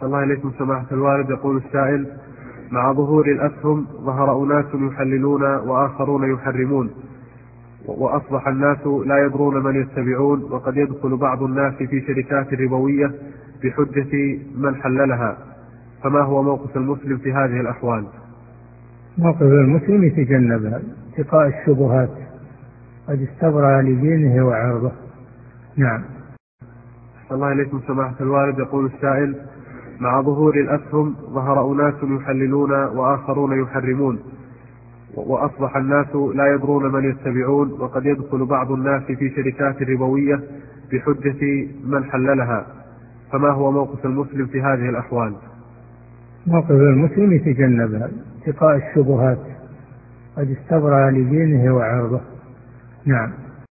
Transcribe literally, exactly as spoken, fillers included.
الله إليكم سماحة الوالد. يقول السائل: مع ظهور الأسهم ظهر أناس يحللون وآخرون يحرمون، وأصبح الناس لا يدرون من يتبعون، وقد يدخل بعض الناس في شركات ربوية بحجة من حللها، فما هو موقف المسلم في هذه الأحوال؟ موقف المسلم يتجنبها اتقاء الشبهات، قد استبرأ لدينه وعرضه. نعم. الله إليكم سماحة الوالد. يقول السائل: مع ظهور الأسهم ظهر أناس يحللون وآخرون يحرمون، وأصبح الناس لا يدرون من يتبعون، وقد يدخل بعض الناس في شركات ربوية بحجة من حللها، فما هو موقف المسلم في هذه الأحوال؟ موقف المسلم يتجنبها اتقاء الشبهات، قد استبرأ لدينه وعرضه. نعم.